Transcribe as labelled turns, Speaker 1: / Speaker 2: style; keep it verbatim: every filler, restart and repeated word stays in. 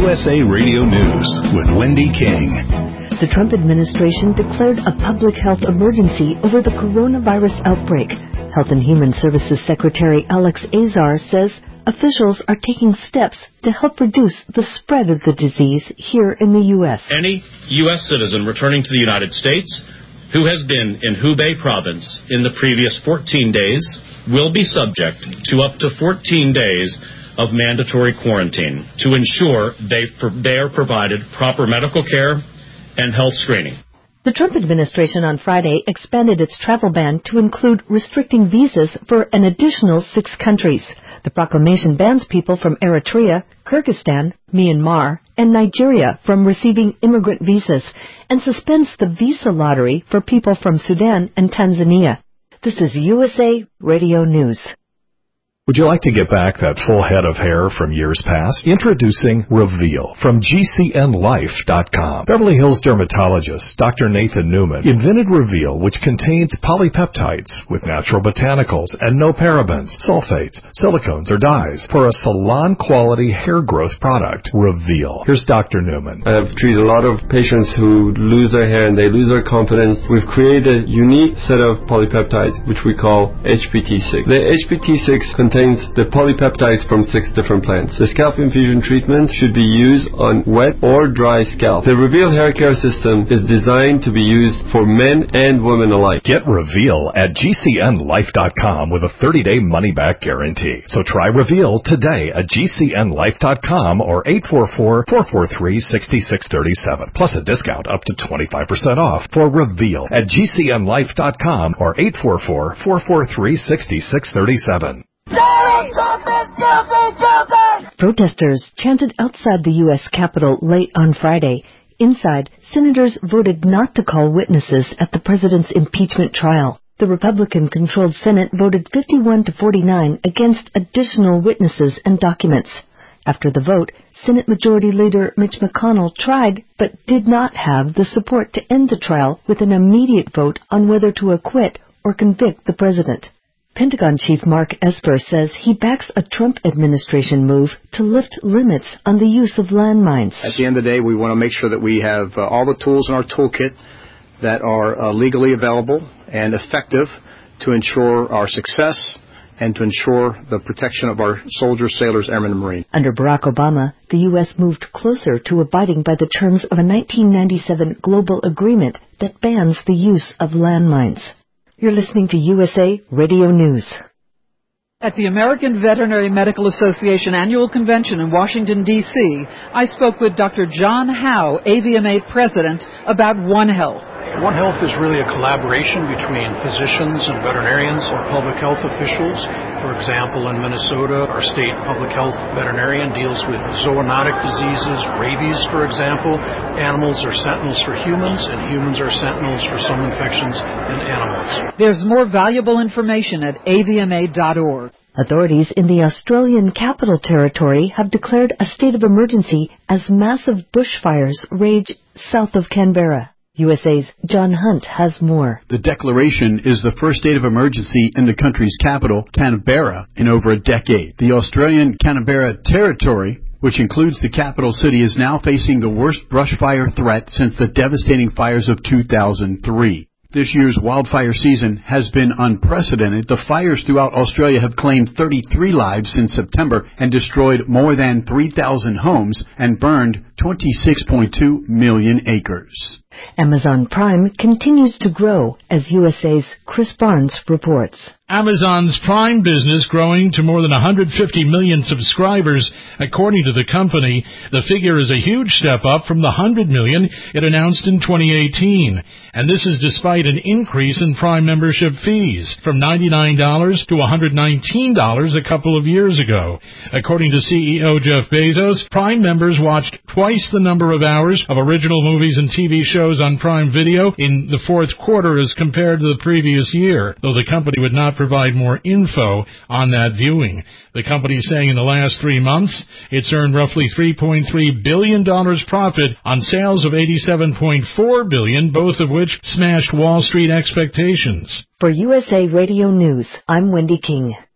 Speaker 1: U S A Radio News with Wendy King.
Speaker 2: The Trump administration declared a public health emergency over the coronavirus outbreak. Health and Human Services Secretary Alex Azar says officials are taking steps to help reduce the spread of the disease here in the U S.
Speaker 3: Any U S citizen returning to the United States who has been in Hubei province in the previous fourteen days will be subject to up to fourteen days of mandatory quarantine to ensure they, they are provided proper medical care and health screening.
Speaker 2: The Trump administration on Friday expanded its travel ban to include restricting visas for an additional six countries. The proclamation bans people from Eritrea, Kyrgyzstan, Myanmar, and Nigeria from receiving immigrant visas and suspends the visa lottery for people from Sudan and Tanzania. This is U S A Radio News.
Speaker 4: Would you like to get back that full head of hair from years past? Introducing Reveal from G C N Life dot com. Beverly Hills dermatologist Doctor Nathan Newman invented Reveal, which contains polypeptides with natural botanicals and no parabens, sulfates, silicones, or dyes for a salon-quality hair growth product. Reveal. Here's Doctor Newman.
Speaker 5: I have treated a lot of patients who lose their hair and they lose their confidence. We've created a unique set of polypeptides, which we call H P T six. The H P T six contains the polypeptides from six different plants. The scalp infusion treatment should be used on wet or dry scalp. The Reveal hair care system is designed to be used for men and women alike.
Speaker 4: Get Reveal at G C N Life dot com with a thirty-day money-back guarantee. So try Reveal today at G C N Life dot com or eight four four, four four three, six six three seven. Plus a discount up to twenty-five percent off for Reveal at G C N Life dot com or eight four four, four four three, six six three seven.
Speaker 6: Donald Trump is guilty, guilty!
Speaker 2: Protesters chanted outside the U S Capitol late on Friday. Inside, senators voted not to call witnesses at the president's impeachment trial. The Republican-controlled Senate voted fifty-one to forty-nine against additional witnesses and documents. After the vote, Senate Majority Leader Mitch McConnell tried but did not have the support to end the trial with an immediate vote on whether to acquit or convict the president. Pentagon Chief Mark Esper says he backs a Trump administration move to lift limits on the use of landmines.
Speaker 7: At the end of the day, we want to make sure that we have uh, all the tools in our toolkit that are uh, legally available and effective to ensure our success and to ensure the protection of our soldiers, sailors, airmen, and Marines.
Speaker 2: Under Barack Obama, the U S moved closer to abiding by the terms of a nineteen ninety-seven global agreement that bans the use of landmines. You're listening to U S A Radio News.
Speaker 8: At the American Veterinary Medical Association Annual Convention in Washington, D C, I spoke with Doctor John Howe, A V M A President, about One Health.
Speaker 9: One Health is really a collaboration between physicians and veterinarians or public health officials. For example, in Minnesota, our state public health veterinarian deals with zoonotic diseases, rabies, for example. Animals are sentinels for humans, and humans are sentinels for some infections in animals.
Speaker 8: There's more valuable information at A V M A dot org.
Speaker 2: Authorities in the Australian Capital Territory have declared a state of emergency as massive bushfires rage south of Canberra. U S A's John Hunt has more.
Speaker 10: The declaration is the first state of emergency in the country's capital, Canberra, in over a decade. The Australian Canberra Territory, which includes the capital city, is now facing the worst brush fire threat since the devastating fires of two thousand three. This year's wildfire season has been unprecedented. The fires throughout Australia have claimed thirty-three lives since September and destroyed more than three thousand homes and burned twenty-six point two million acres.
Speaker 2: Amazon Prime continues to grow, as U S A's Chris Barnes reports.
Speaker 11: Amazon's Prime business growing to more than one hundred fifty million subscribers, according to the company. The figure is a huge step up from the one hundred million it announced in twenty eighteen. And this is despite an increase in Prime membership fees from ninety-nine dollars to one hundred nineteen dollars a couple of years ago. According to C E O Jeff Bezos, Prime members watched twice the number of hours of original movies and T V shows on Prime Video in the fourth quarter as compared to the previous year, though the company would not provide more info on that viewing. The company is saying in the last three months it's earned roughly three point three billion dollars profit on sales of eighty-seven point four billion dollars, both of which smashed Wall Street expectations.
Speaker 2: For U S A Radio News, I'm Wendy King.